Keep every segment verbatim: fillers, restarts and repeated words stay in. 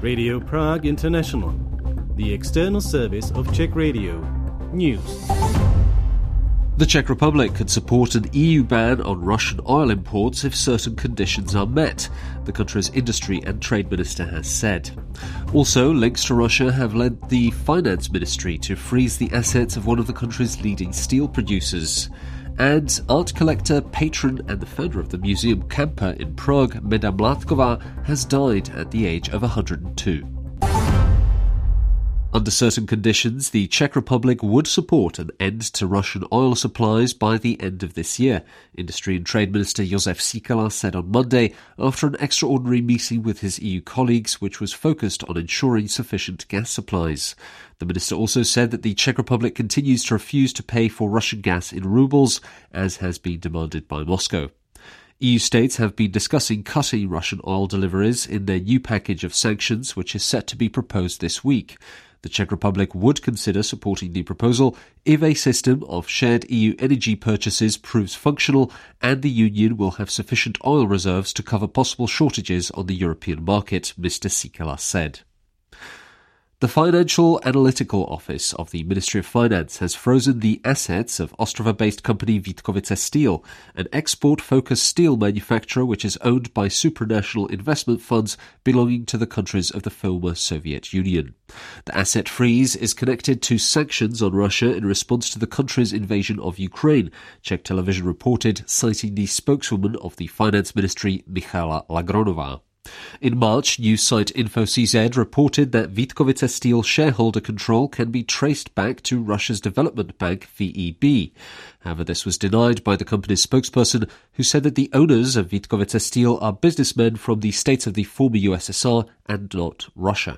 Radio Prague International, the external service of Czech Radio. News. The Czech Republic could support an E U ban on Russian oil imports if certain conditions are met, the country's industry and trade minister has said. Also, links to Russia have led the finance ministry to freeze the assets of one of the country's leading steel producers. And art collector, patron and the founder of the Museum Kampa in Prague, Meda Mládková, has died at the age of one hundred two. Under certain conditions, the Czech Republic would support an end to Russian oil supplies by the end of this year, Industry and Trade Minister Jozef Síkela said on Monday after an extraordinary meeting with his E U colleagues which was focused on ensuring sufficient gas supplies. The minister also said that the Czech Republic continues to refuse to pay for Russian gas in rubles, as has been demanded by Moscow. E U states have been discussing cutting Russian oil deliveries in their new package of sanctions, which is set to be proposed this week. The Czech Republic would consider supporting the proposal if a system of shared E U energy purchases proves functional and the Union will have sufficient oil reserves to cover possible shortages on the European market, Mister Síkela said. The Financial Analytical Office of the Ministry of Finance has frozen the assets of Ostrava-based company Vítkovice Steel, an export-focused steel manufacturer which is owned by supranational investment funds belonging to the countries of the former Soviet Union. The asset freeze is connected to sanctions on Russia in response to the country's invasion of Ukraine, Czech television reported, citing the spokeswoman of the Finance Ministry, Michaela Lagronová. In March, news site InfoCZ reported that Vítkovice Steel shareholder control can be traced back to Russia's development bank V E B. However, this was denied by the company's spokesperson, who said that the owners of Vítkovice Steel are businessmen from the states of the former U S S R and not Russia.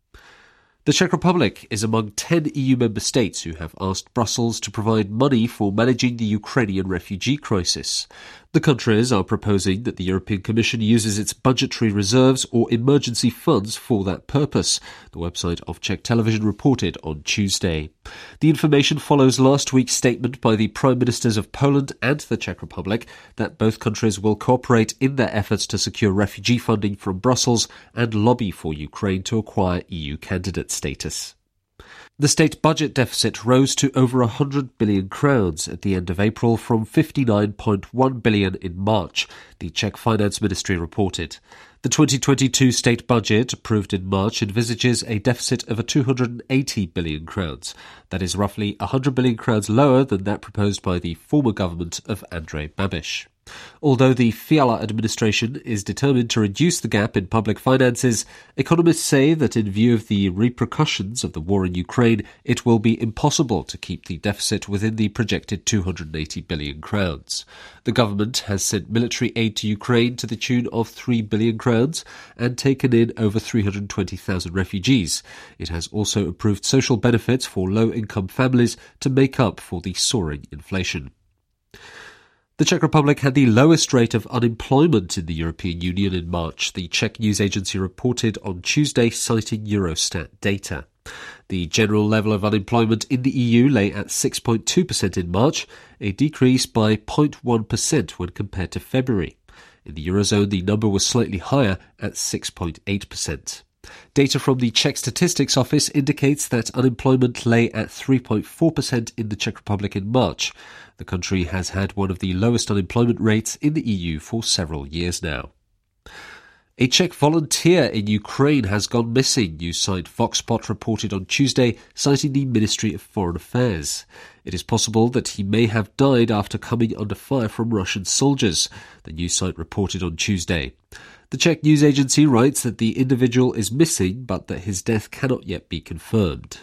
The Czech Republic is among ten E U member states who have asked Brussels to provide money for managing the Ukrainian refugee crisis. The countries are proposing that the European Commission uses its budgetary reserves or emergency funds for that purpose, the website of Czech television reported on Tuesday. The information follows last week's statement by the Prime Ministers of Poland and the Czech Republic that both countries will cooperate in their efforts to secure refugee funding from Brussels and lobby for Ukraine to acquire E U candidate status. The state budget deficit rose to over one hundred billion crowns at the end of April from fifty-nine point one billion in March, the Czech Finance Ministry reported. The twenty twenty-two state budget, approved in March, envisages a deficit of two hundred eighty billion crowns. That is roughly one hundred billion crowns lower than that proposed by the former government of Andrej Babiš. Although the Fiala administration is determined to reduce the gap in public finances, economists say that in view of the repercussions of the war in Ukraine, it will be impossible to keep the deficit within the projected two hundred eighty billion crowns. The government has sent military aid to Ukraine to the tune of three billion crowns and taken in over three hundred twenty thousand refugees. It has also approved social benefits for low-income families to make up for the soaring inflation. The Czech Republic had the lowest rate of unemployment in the European Union in March, the Czech news agency reported on Tuesday, citing Eurostat data. The general level of unemployment in the E U lay at six point two percent in March, a decrease by zero point one percent when compared to February. In the Eurozone, the number was slightly higher at six point eight percent. Data from the Czech Statistics Office indicates that unemployment lay at three point four percent in the Czech Republic in March. The country has had one of the lowest unemployment rates in the E U for several years now. A Czech volunteer in Ukraine has gone missing, news site Voxpot reported on Tuesday, citing the Ministry of Foreign Affairs. It is possible that he may have died after coming under fire from Russian soldiers, the news site reported on Tuesday. The Czech news agency writes that the individual is missing, but that his death cannot yet be confirmed.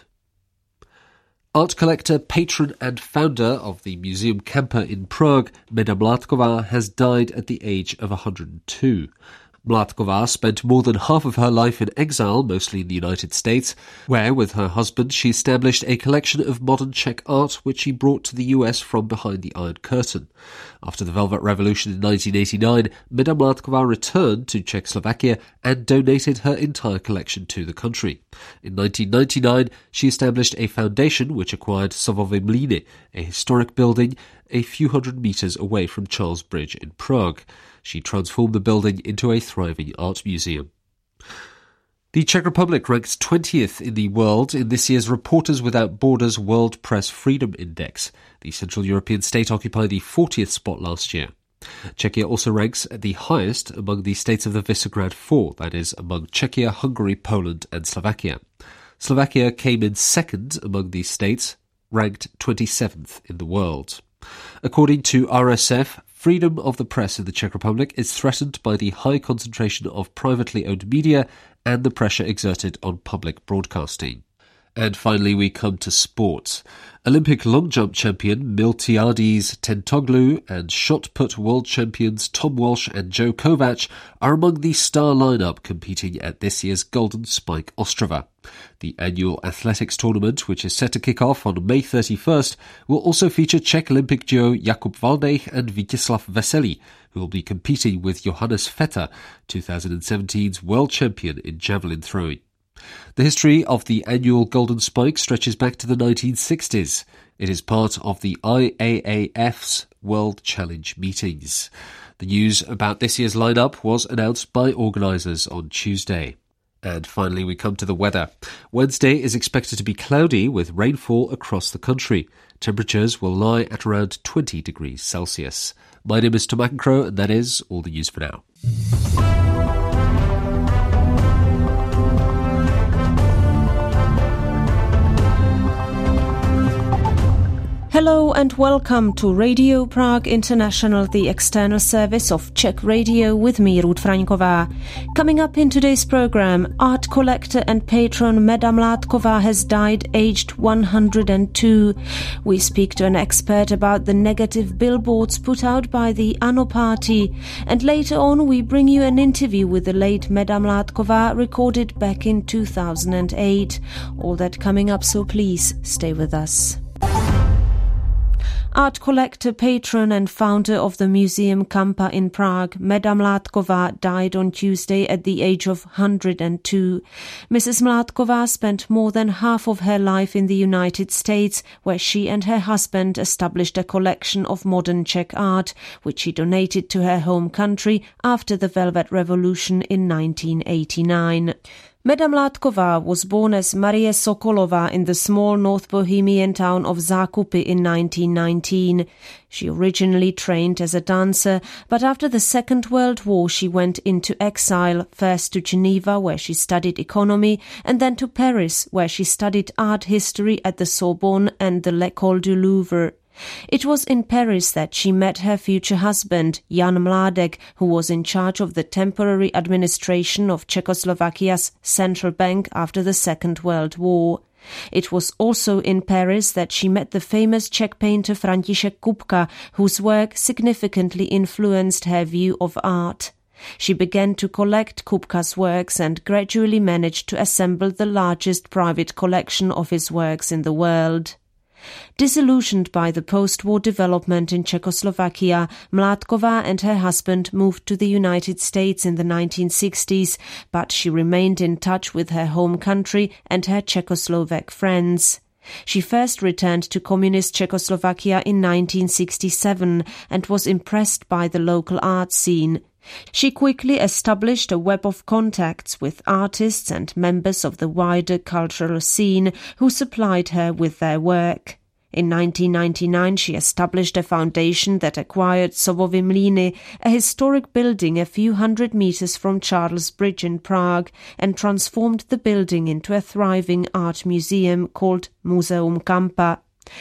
Art collector, patron and founder of the Museum Kampa in Prague, Meda Mládková, has died at the age of one hundred two. Mládková spent more than half of her life in exile, mostly in the United States, where, with her husband, she established a collection of modern Czech art which she brought to the U S from behind the Iron Curtain. After the Velvet Revolution in nineteen eighty-nine, Meda Mládková returned to Czechoslovakia and donated her entire collection to the country. In nineteen ninety-nine, she established a foundation which acquired Savovy Mlýny, a historic building a few hundred metres away from Charles Bridge in Prague. She transformed the building into a thriving art museum. The Czech Republic ranks twentieth in the world in this year's Reporters Without Borders World Press Freedom Index. The Central European state occupied the fortieth spot last year. Czechia also ranks at the highest among the states of the Visegrad Four, that is, among Czechia, Hungary, Poland and Slovakia. Slovakia came in second among these states, ranked twenty-seventh in the world. According to R S F, freedom of the press in the Czech Republic is threatened by the high concentration of privately owned media and the pressure exerted on public broadcasting. And finally, we come to sport. Olympic long jump champion Miltiades Tentoglu and shot put world champions Tom Walsh and Joe Kovac are among the star lineup competing at this year's Golden Spike Ostrava. The annual athletics tournament, which is set to kick off on May thirty-first, will also feature Czech Olympic duo Jakub Valdech and Vítězslav Veselý, who will be competing with Johannes Vetter, twenty seventeen's world champion in javelin throwing. The history of the annual Golden Spike stretches back to the nineteen sixties. It is part of the I A A F's World Challenge meetings. The news about this year's lineup was announced by organisers on Tuesday. And finally, we come to the weather. Wednesday is expected to be cloudy with rainfall across the country. Temperatures will lie at around twenty degrees Celsius. My name is Tom McEncrow, and that is all the news for now. Hello and welcome to Radio Prague International, the external service of Czech Radio, with me, Ruth Fraňková. Coming up in today's program, art collector and patron Meda Mládková has died aged one hundred two. We speak to an expert about the negative billboards put out by the ANO party, and later on we bring you an interview with the late Meda Mládková recorded back in two thousand eight. All that coming up, so please stay with us. Art collector, patron and founder of the Museum Kampa in Prague, Meda Mládková died on Tuesday at the age of one hundred two. Missus Mládková spent more than half of her life in the United States, where she and her husband established a collection of modern Czech art, which she donated to her home country after the Velvet Revolution in nineteen eighty-nine. Meda Mládková was born as Marie Sokolová in the small North Bohemian town of Zákupy in nineteen nineteen. She originally trained as a dancer, but after the Second World War she went into exile, first to Geneva, where she studied economy, and then to Paris, where she studied art history at the Sorbonne and the L'École du Louvre. It was in Paris that she met her future husband, Jan Mládek, who was in charge of the temporary administration of Czechoslovakia's central bank after the Second World War. It was also in Paris that she met the famous Czech painter František Kupka, whose work significantly influenced her view of art. She began to collect Kupka's works and gradually managed to assemble the largest private collection of his works in the world. Disillusioned by the post-war development in Czechoslovakia, Mládková and her husband moved to the United States in the nineteen sixties, but she remained in touch with her home country and her Czechoslovak friends. She first returned to communist Czechoslovakia in nineteen sixty-seven and was impressed by the local art scene. She quickly established a web of contacts with artists and members of the wider cultural scene who supplied her with their work. In nineteen ninety-nine she established a foundation that acquired Sobovy Mlýny, a historic building a few hundred meters from Charles Bridge in Prague, and transformed the building into a thriving art museum called Muzeum Kampa.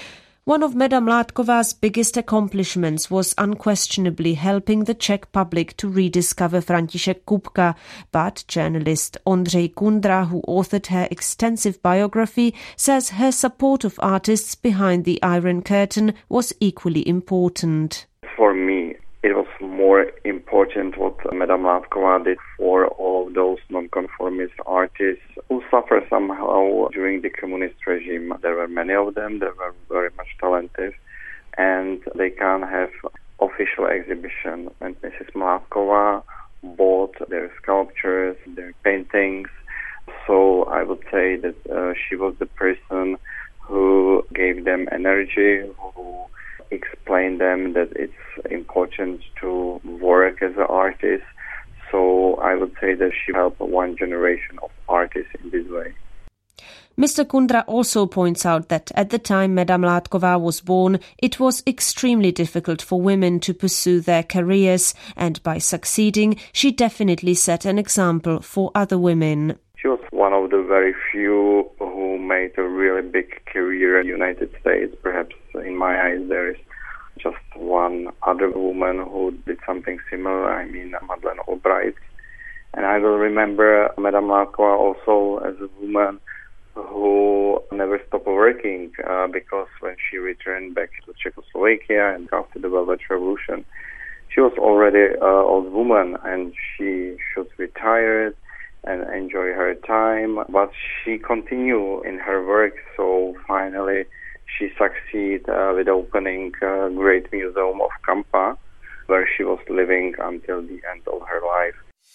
One of Meda Mládková's biggest accomplishments was unquestionably helping the Czech public to rediscover František Kupka, but journalist Ondřej Kundra, who authored her extensive biography, says her support of artists behind the Iron Curtain was equally important. For me, it was more important what Meda Mládková did for all of those non-conformist artists who suffered somehow during the communist regime. There were many of them, they were very much talented, and they can't have official exhibition. And Missus Mládková bought their sculptures, their paintings, so I would say that uh, she was the person who gave them energy, who explained them that it's important to work as an artist. So I would say that she helped one generation of artists in this way. Mister Kundra also points out that at the time Madame Látková was born, it was extremely difficult for women to pursue their careers, and by succeeding, she definitely set an example for other women. She was one of the very few who made a really big career in the United States. Perhaps in my eyes there is just one other woman who did something similar, I mean Madeleine Albright. And I will remember Madame Látková also as a woman who never stopped working uh, because when she returned back to Czechoslovakia and after the Velvet Revolution, she was already an old woman and she should retire and enjoy her time, but she continued in her work, so finally she succeeded uh, with opening a great museum of Kampa, where she was living until the end of her life.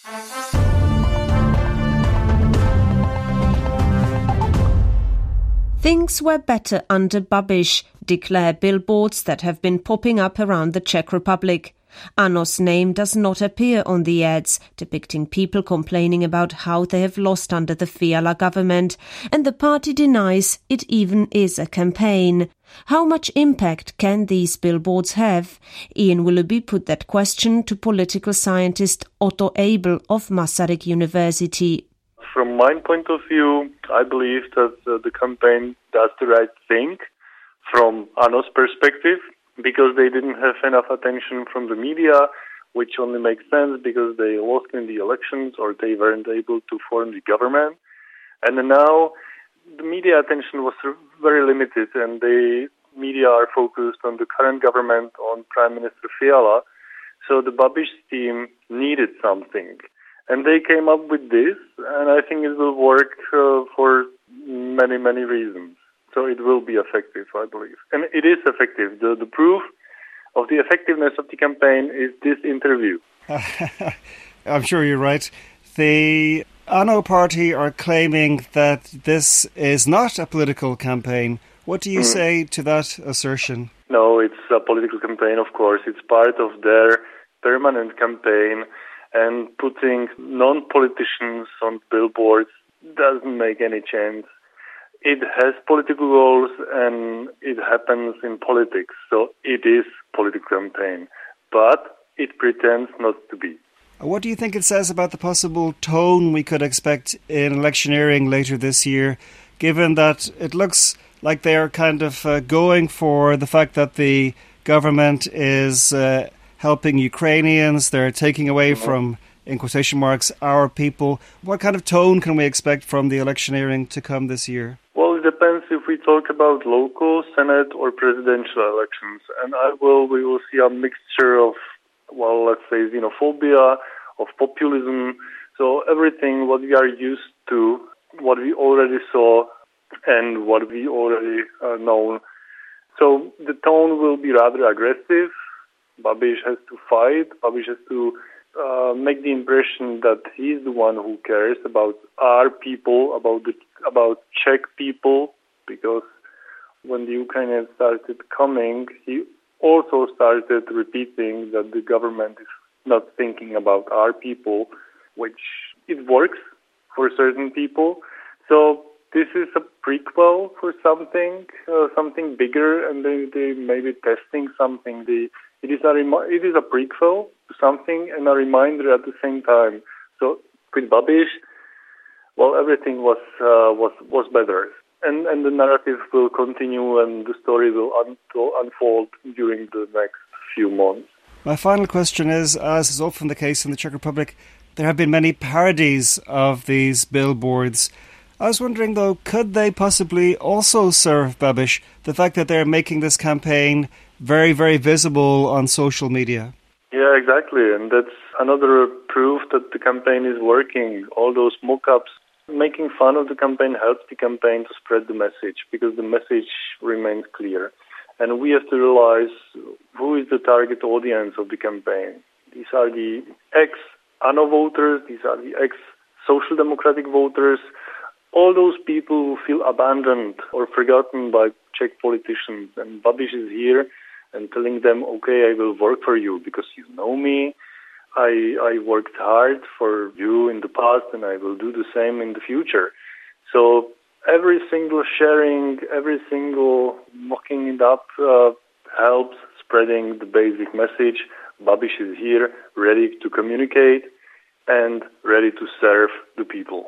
Things were better under Babiš, declare billboards that have been popping up around the Czech Republic. Ano's name does not appear on the ads, depicting people complaining about how they have lost under the Fiala government, and the party denies it even is a campaign. How much impact can these billboards have? Ian Willoughby put that question to political scientist Otto Abel of Masaryk University. From my point of view, I believe that uh, the campaign does the right thing from Ano's perspective, because they didn't have enough attention from the media, which only makes sense because they lost in the elections or they weren't able to form the government. And now the media attention was very limited, and the media are focused on the current government, on Prime Minister Fiala. So the Babiš team needed something. And they came up with this, and I think it will work uh, for many, many reasons. So it will be effective, I believe. And it is effective. The, the proof of the effectiveness of the campaign is this interview. I'm sure you're right. The Ano party are claiming that this is not a political campaign. What do you mm. say to that assertion? No, it's a political campaign, of course. It's part of their permanent campaign. And putting non-politicians on billboards doesn't make any sense. It has political goals and it happens in politics. So it is a political campaign. But it pretends not to be. What do you think it says about the possible tone we could expect in electioneering later this year, given that it looks like they are kind of uh, going for the fact that the government is Uh, helping Ukrainians, they're taking away from, in quotation marks, our people. What kind of tone can we expect from the electioneering to come this year? Well, it depends if we talk about local, Senate or presidential elections. And I will, we will see a mixture of, well, let's say xenophobia, of populism. So everything what we are used to, what we already saw and what we already uh, know. So the tone will be rather aggressive. Babiš has to fight. Babiš has to uh, make the impression that he's the one who cares about our people, about the about Czech people, because when the Ukrainians started coming, he also started repeating that the government is not thinking about our people, which it works for certain people. So this is a prequel for something, uh, something bigger, and they they may be testing something. They It is a remi- it is a prequel to something and a reminder at the same time. So with Babiš, well, everything was uh, was was better, and and the narrative will continue, and the story will un- unfold during the next few months. My final question is, as is often the case in the Czech Republic, there have been many parodies of these billboards. I was wondering, though, could they possibly also serve Babiš, the fact that they're making this campaign very, very visible on social media? Yeah, exactly. And that's another proof that the campaign is working. All those mock-ups, making fun of the campaign helps the campaign to spread the message, because the message remains clear. And we have to realize who is the target audience of the campaign. These are the ex-Ano voters, these are the ex-Social Democratic voters, all those people who feel abandoned or forgotten by Czech politicians. And Babiš is here and telling them, okay, I will work for you because you know me, I, I worked hard for you in the past, and I will do the same in the future. So every single sharing, every single mocking it up uh, helps spreading the basic message. Babiš is here, ready to communicate and ready to serve the people.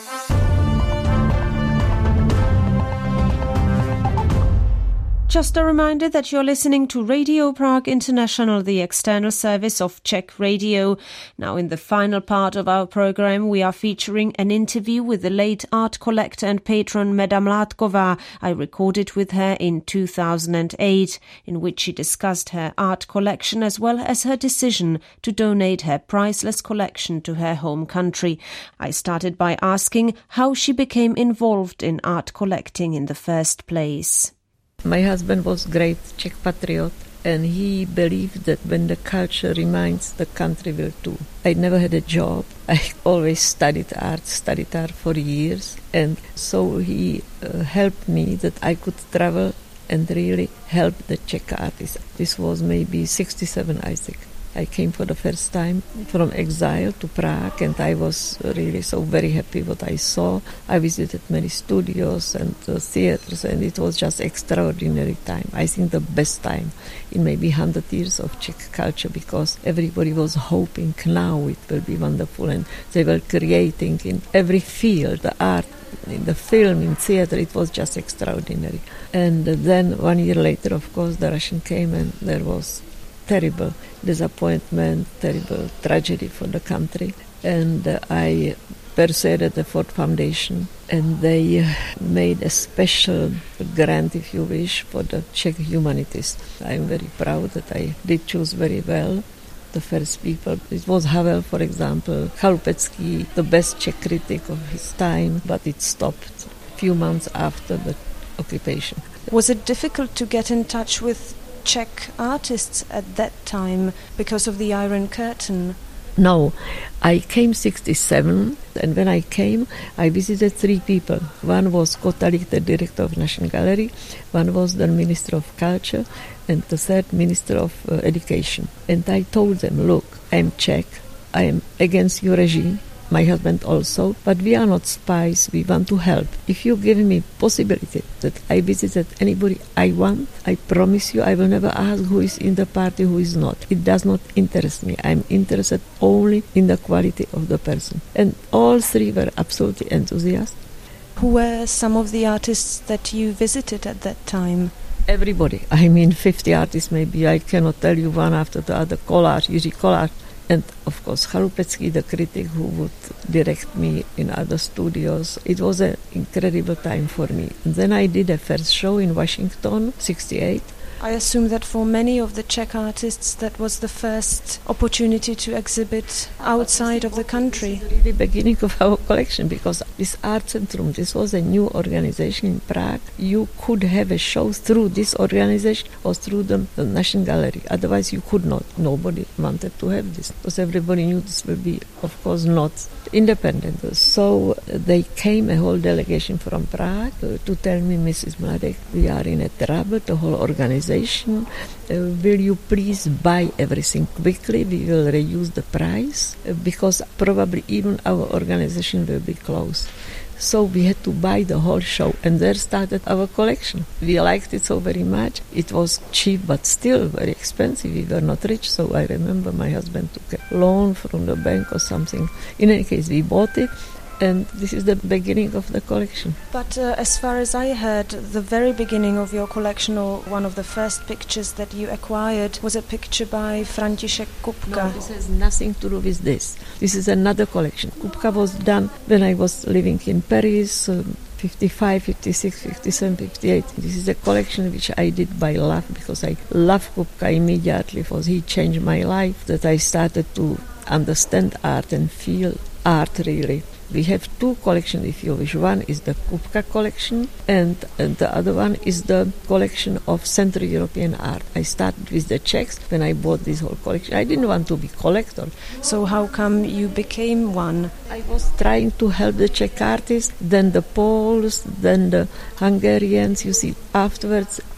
Just a reminder that you're listening to Radio Prague International, the external service of Czech Radio. Now, in the final part of our program, we are featuring an interview with the late art collector and patron Meda Mládková. I recorded with her in two thousand eight, in which she discussed her art collection as well as her decision to donate her priceless collection to her home country. I started by asking how she became involved in art collecting in the first place. My husband was a great Czech patriot, and he believed that when the culture remains, the country will too. I never had a job. I always studied art, studied art for years, and so he uh, helped me that I could travel and really help the Czech artists. This was maybe sixty-seven, I think. I came for the first time from exile to Prague, and I was really so very happy what I saw. I visited many studios and uh, theaters, and it was just extraordinary time. I think the best time in maybe one hundred years of Czech culture, because everybody was hoping now it will be wonderful, and they were creating in every field, the art, in the film, in theater, it was just extraordinary. And uh, then one year later, of course, the Russian came, and there was terrible disappointment, terrible tragedy for the country. And uh, I persuaded the Ford Foundation, and they uh, made a special grant, if you wish, for the Czech humanities. I am very proud that I did choose very well the first people. It was Havel, for example, Chalupecký, the best Czech critic of his time, but it stopped a few months after the occupation. Was it difficult to get in touch with Czech artists at that time because of the Iron Curtain? No, I came sixty-seven, and when I came, I visited three people. One was Kotalík, the director of National Gallery, one was the Minister of Culture, and the third Minister of uh, Education. And I told them, look, I'm Czech, I am against your regime, my husband also, but we are not spies, we want to help. If you give me possibility that I visited anybody I want, I promise you I will never ask who is in the party, who is not. It does not interest me. I'm interested only in the quality of the person. And all three were absolutely enthusiastic. Who were some of the artists that you visited at that time? Everybody. I mean, fifty artists maybe. I cannot tell you one after the other. Kolář, Jiří Kolář. And of course, Chalupecký, the critic who would direct me in other studios. It was an incredible time for me. And then I did a first show in Washington, sixty-eight. I assume that for many of the Czech artists that was the first opportunity to exhibit outside of the country. This is the beginning of our collection, because this Art Centrum, this was a new organization in Prague. You could have a show through this organization or through the, the National Gallery. Otherwise you could not. Nobody wanted to have this, because everybody knew this will be, of course, not independent. So they came, a whole delegation from Prague, uh, to tell me, Missus Mladek, we are in a trouble, the whole organization. Uh, will you please buy everything quickly? We will reduce the price, uh, because probably even our organization will be closed. So we had to buy the whole show, and there started our collection. We liked it so very much. It was cheap, but still very expensive. We were not rich, so I remember my husband took a loan from the bank or something. In any case, we bought it, and this is the beginning of the collection. But uh, as far as I heard, the very beginning of your collection, or one of the first pictures that you acquired, was a picture by František Kupka. No, this has nothing to do with this. This is another collection. Kupka was done when I was living in Paris, um, fifty-five, fifty-six, fifty-seven, fifty-eight. This is a collection which I did by love, because I love Kupka immediately, because he changed my life, that I started to understand art and feel art really. We have two collections, if you wish. One is the Kupka collection, and, and the other one is the collection of Central European art. I started with the Czechs when I bought this whole collection. I didn't want to be collector. So how come you became one? I was trying to help the Czech artists, then the Poles, then the Hungarians. You see, afterwards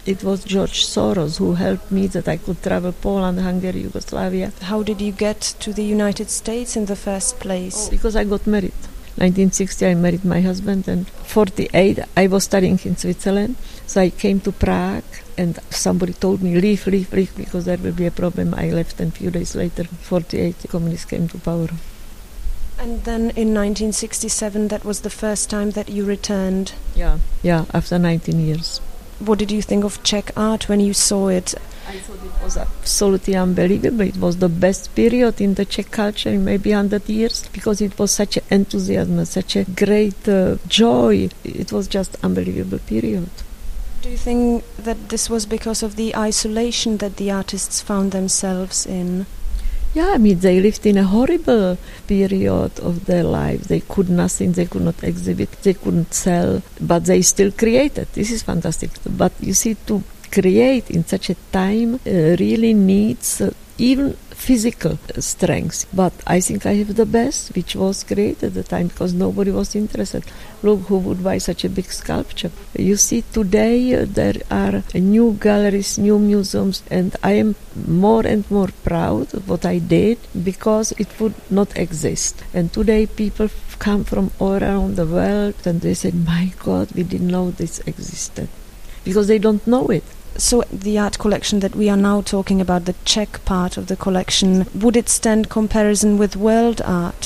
It was George Soros who helped me that I could travel Poland, Hungary, Yugoslavia. How did you get to the United States in the first place? Oh, because I got married. nineteen sixty I married my husband, and forty-eight I was studying in Switzerland. So I came to Prague, and somebody told me, leave, leave, leave, because there will be a problem. I left, and a few days later, forty-eight, the communists came to power. And then in nineteen sixty-seven, that was the first time that you returned? Yeah, yeah, after nineteen years. What did you think of Czech art when you saw it? I thought it was absolutely unbelievable. It was the best period in the Czech culture in maybe one hundred years, because it was such an enthusiasm, such a great uh, joy. It was just unbelievable period. Do you think that this was because of the isolation that the artists found themselves in? Yeah, I mean, they lived in a horrible period of their life. They could nothing, they could not exhibit, they couldn't sell, but they still created. This is fantastic. But you see, to create in such a time uh, really needs uh, even physical strength. But I think I have the best, which was great at the time, because nobody was interested. Look, who would buy such a big sculpture? You see, today uh, there are new galleries, new museums, and I am more and more proud of what I did, because it would not exist. And today people f- come from all around the world, and they say, my God, we didn't know this existed, because they don't know it. So the art collection that we are now talking about, the Czech part of the collection, would it stand comparison with world art?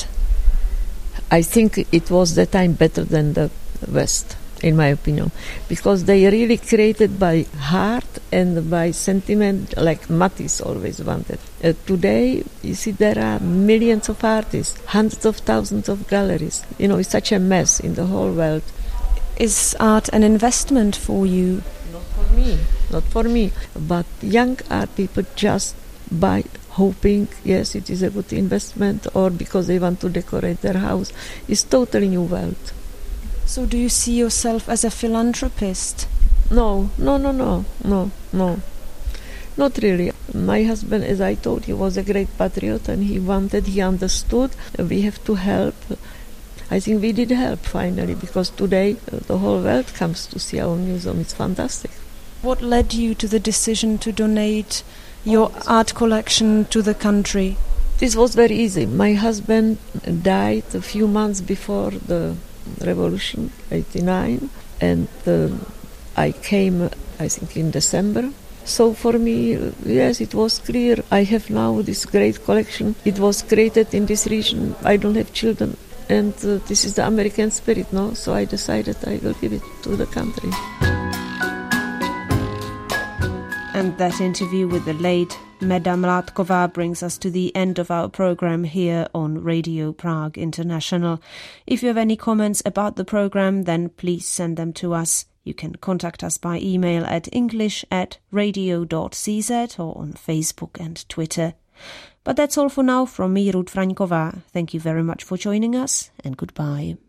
I think it was that time better than the West, in my opinion, because they really created by heart and by sentiment, like Matisse always wanted. Uh, today, you see, there are millions of artists, hundreds of thousands of galleries. You know, it's such a mess in the whole world. Is art an investment for you? Not for me, not for me. But young art people just buy, hoping, yes, it is a good investment, or because they want to decorate their house. It's totally new world. So do you see yourself as a philanthropist? No, no, no, no, no, no. Not really. My husband, as I told you, was a great patriot, and he wanted, he understood, we have to help. I think we did help finally, because today uh, the whole world comes to see our museum. It's fantastic. What led you to the decision to donate your art collection to the country? This was very easy. My husband died a few months before the revolution, eighty-nine, and uh, I came, I think, in December. So for me, uh, yes, it was clear. I have now this great collection. It was created in this region. I don't have children. And uh, this is the American spirit, no? So I decided I will give it to the country. And that interview with the late Meda Mládková brings us to the end of our program here on Radio Prague International. If you have any comments about the program, then please send them to us. You can contact us by email at english at radio dot c z or on Facebook and Twitter. But that's all for now from me, Ruth Fraňková. Thank you very much for joining us, and goodbye.